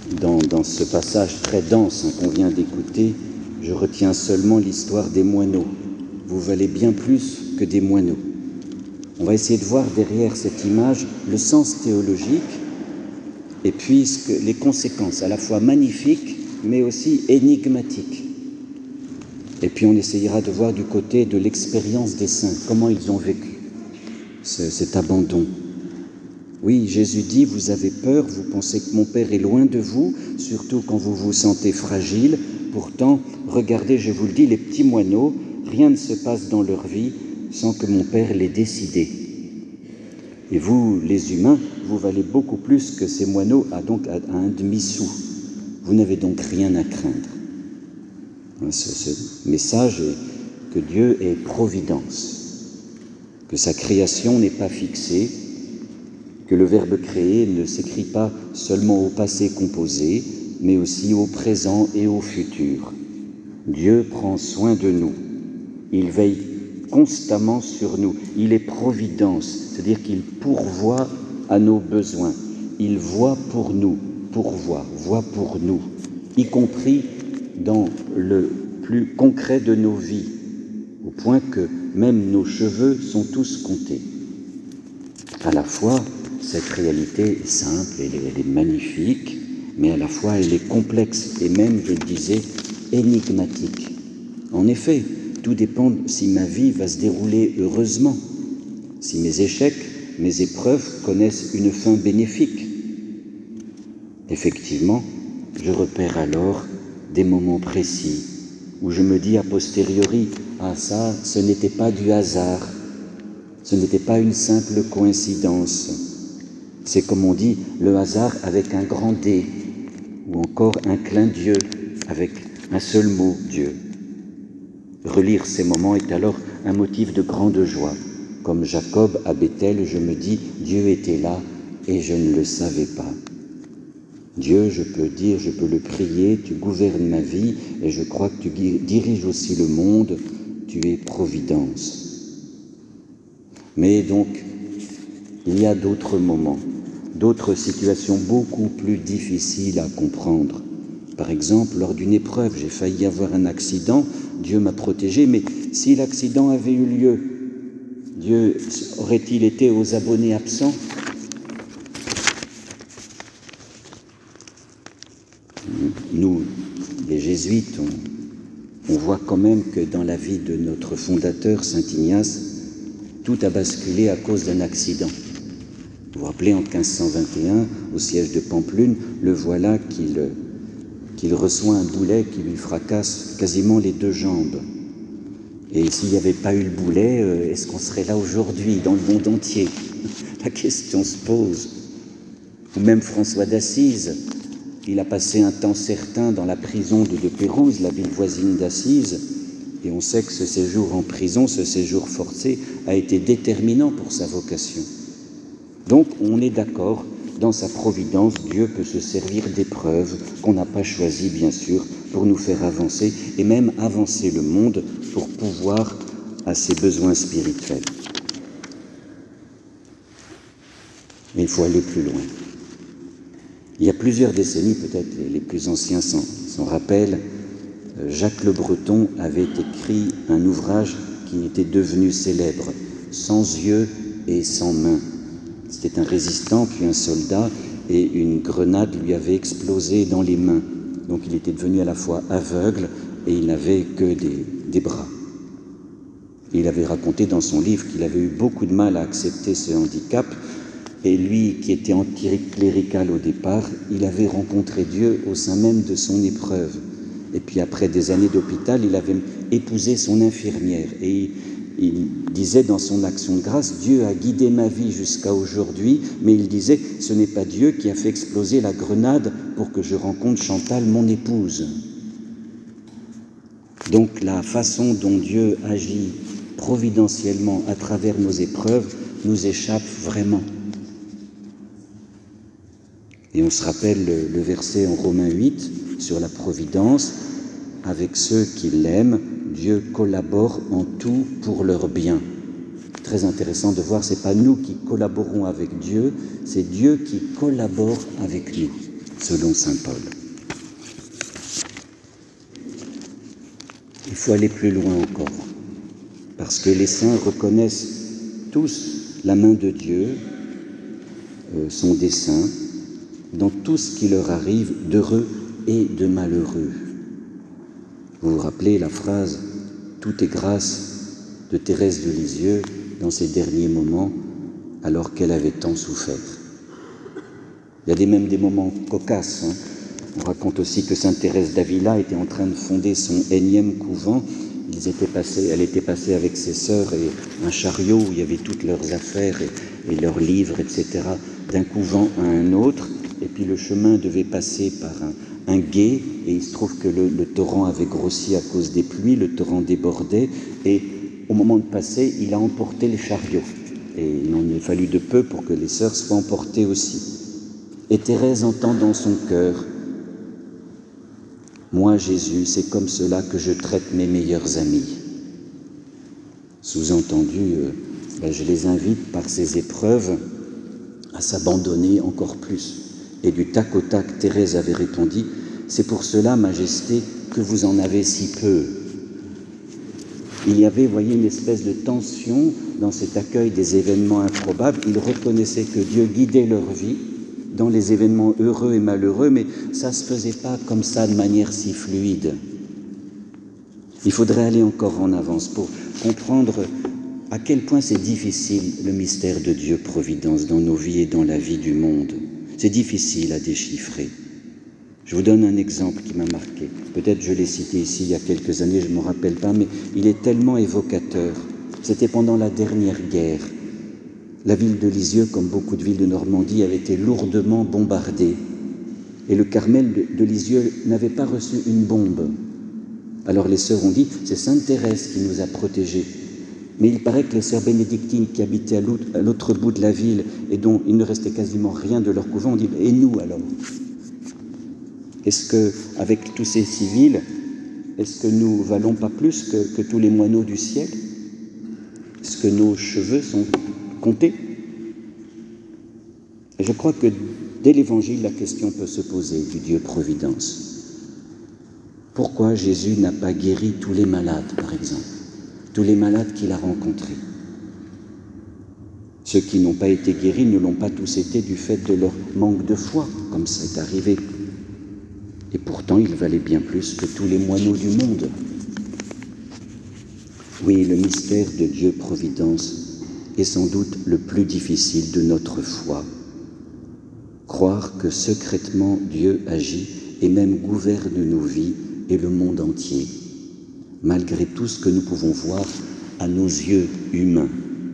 Dans ce passage très dense qu'on vient d'écouter, je retiens seulement l'histoire des moineaux. Vous valez bien plus que des moineaux. On va essayer de voir derrière cette image le sens théologique et puis les conséquences à la fois magnifiques mais aussi énigmatiques. Et puis on essayera de voir du côté de l'expérience des saints, comment ils ont vécu cet abandon. Oui, Jésus dit, vous avez peur, vous pensez que mon Père est loin de vous, surtout quand vous vous sentez fragile. Pourtant, regardez, je vous le dis, les petits moineaux, rien ne se passe dans leur vie sans que mon Père l'ait décidé. Et vous, les humains, vous valez beaucoup plus que ces moineaux à un demi-sou. Vous n'avez donc rien à craindre. Ce message est que Dieu est providence, que sa création n'est pas fixée, que le verbe créer ne s'écrit pas seulement au passé composé, mais aussi au présent et au futur. Dieu prend soin de nous, il veille constamment sur nous, il est providence, c'est-à-dire qu'il pourvoit à nos besoins, il voit pour nous, voit pour nous, y compris dans le plus concret de nos vies, au point que même nos cheveux sont tous comptés. À la fois, cette réalité est simple, elle est magnifique, mais à la fois elle est complexe et même, je le disais, énigmatique. En effet, tout dépend si ma vie va se dérouler heureusement, si mes échecs, mes épreuves connaissent une fin bénéfique. Effectivement, je repère alors des moments précis où je me dis a posteriori, ah ça, ce n'était pas du hasard, ce n'était pas une simple coïncidence. C'est comme on dit, le hasard avec un grand D, ou encore un clin d'yeux avec un seul mot, Dieu. Relire ces moments est alors un motif de grande joie. Comme Jacob à Bethel, je me dis, Dieu était là et je ne le savais pas. Dieu, je peux le prier, tu gouvernes ma vie et je crois que tu diriges aussi le monde, tu es providence. Mais donc, il y a d'autres moments, d'autres situations beaucoup plus difficiles à comprendre. Par exemple, lors d'une épreuve, j'ai failli avoir un accident, Dieu m'a protégé, mais si l'accident avait eu lieu, Dieu aurait-il été aux abonnés absents ? Nous, les jésuites, on voit quand même que dans la vie de notre fondateur, saint Ignace, tout a basculé à cause d'un accident. Vous vous rappelez, en 1521, au siège de Pampelune, le voilà qu'il reçoit un boulet qui lui fracasse quasiment les deux jambes. Et s'il n'y avait pas eu le boulet, est-ce qu'on serait là aujourd'hui, dans le monde entier ? La question se pose. Ou même François d'Assise, il a passé un temps certain dans la prison de Pérouse, la ville voisine d'Assise, et on sait que ce séjour en prison, ce séjour forcé, a été déterminant pour sa vocation. Donc on est d'accord, dans sa providence, Dieu peut se servir d'épreuves qu'on n'a pas choisies, bien sûr, pour nous faire avancer, et même avancer le monde pour pourvoir à ses besoins spirituels. Mais il faut aller plus loin. Il y a plusieurs décennies, peut-être les plus anciens s'en rappellent, Jacques Le Breton avait écrit un ouvrage qui était devenu célèbre, « Sans yeux et sans mains ». C'était un résistant, puis un soldat, et une grenade lui avait explosé dans les mains. Donc il était devenu à la fois aveugle et il n'avait que des bras. Et il avait raconté dans son livre qu'il avait eu beaucoup de mal à accepter ce handicap. Et lui, qui était anticlérical au départ, il avait rencontré Dieu au sein même de son épreuve. Et puis après des années d'hôpital, il avait épousé son infirmière. Et il disait dans son action de grâce, Dieu a guidé ma vie jusqu'à aujourd'hui, mais il disait, ce n'est pas Dieu qui a fait exploser la grenade pour que je rencontre Chantal, mon épouse. Donc la façon dont Dieu agit providentiellement à travers nos épreuves nous échappe vraiment. Et on se rappelle le verset en Romains 8 sur la providence. Avec ceux qui l'aiment, Dieu collabore en tout pour leur bien. Très intéressant de voir, c'est pas nous qui collaborons avec Dieu, c'est Dieu qui collabore avec nous. selon saint Paul. Il faut aller plus loin encore, parce que les saints reconnaissent tous la main de Dieu, son dessein, dans tout ce qui leur arrive d'heureux et de malheureux. Vous vous rappelez la phrase « Tout est grâce » de Thérèse de Lisieux dans ses derniers moments, alors qu'elle avait tant souffert. Il y a même des moments cocasses. On raconte aussi que sainte Thérèse d'Avila était en train de fonder son énième couvent. Elle était passée avec ses sœurs et un chariot où il y avait toutes leurs affaires et leurs livres, etc., d'un couvent à un autre. Et puis le chemin devait passer par un gué, et il se trouve que le torrent avait grossi à cause des pluies, le torrent débordait, et au moment de passer, il a emporté le chariot. Et il en a fallu de peu pour que les sœurs soient emportées aussi. Et Thérèse entend dans son cœur « Moi, Jésus, c'est comme cela que je traite mes meilleurs amis. » Sous-entendu, je les invite par ces épreuves à s'abandonner encore plus. Et du tac au tac, Thérèse avait répondu « C'est pour cela, Majesté, que vous en avez si peu. » Il y avait, voyez, une espèce de tension dans cet accueil des événements improbables. Ils reconnaissaient que Dieu guidait leur vie dans les événements heureux et malheureux, mais ça ne se faisait pas comme ça de manière si fluide. Il faudrait aller encore en avance pour comprendre à quel point c'est difficile le mystère de Dieu Providence dans nos vies et dans la vie du monde. C'est difficile à déchiffrer. Je vous donne un exemple qui m'a marqué. Peut-être je l'ai cité ici il y a quelques années, je ne me rappelle pas, mais il est tellement évocateur. C'était pendant la dernière guerre. La ville de Lisieux, comme beaucoup de villes de Normandie, avait été lourdement bombardée. Et le Carmel de Lisieux n'avait pas reçu une bombe. Alors les sœurs ont dit, c'est sainte Thérèse qui nous a protégés. Mais il paraît que les sœurs bénédictines qui habitaient à l'autre bout de la ville et dont il ne restait quasiment rien de leur couvent ont dit, et nous alors ? Est-ce qu'avec tous ces civils, est-ce que nous valons pas plus que tous les moineaux du ciel ? Est-ce que nos cheveux sont comptés ? Et je crois que dès l'Évangile, la question peut se poser du Dieu Providence. Pourquoi Jésus n'a pas guéri tous les malades, par exemple ? Tous les malades qu'il a rencontrés. Ceux qui n'ont pas été guéris ne l'ont pas tous été du fait de leur manque de foi, comme ça est arrivé. Et pourtant, il valait bien plus que tous les moineaux du monde. Oui, le mystère de Dieu Providence est sans doute le plus difficile de notre foi. Croire que secrètement Dieu agit et même gouverne nos vies et le monde entier, malgré tout ce que nous pouvons voir à nos yeux humains.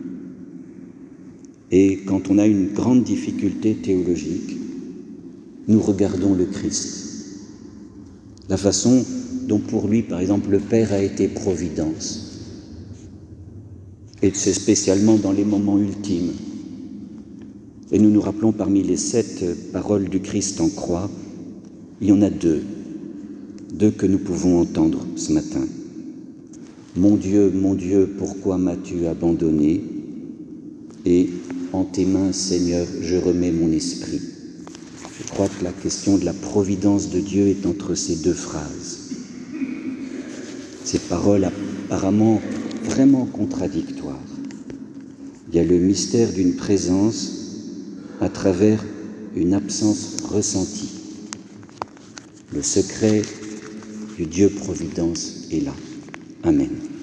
Et quand on a une grande difficulté théologique, nous regardons le Christ. La façon dont pour lui, par exemple, le Père a été providence. Et c'est spécialement dans les moments ultimes. Et nous nous rappelons parmi les 7 paroles du Christ en croix, il y en a 2 que nous pouvons entendre ce matin. Mon Dieu, pourquoi m'as-tu abandonné ? Et en tes mains, Seigneur, je remets mon esprit. Je crois que la question de la providence de Dieu est entre ces 2 phrases. Ces paroles apparemment vraiment contradictoires. Il y a le mystère d'une présence à travers une absence ressentie. Le secret du Dieu Providence est là. Amen.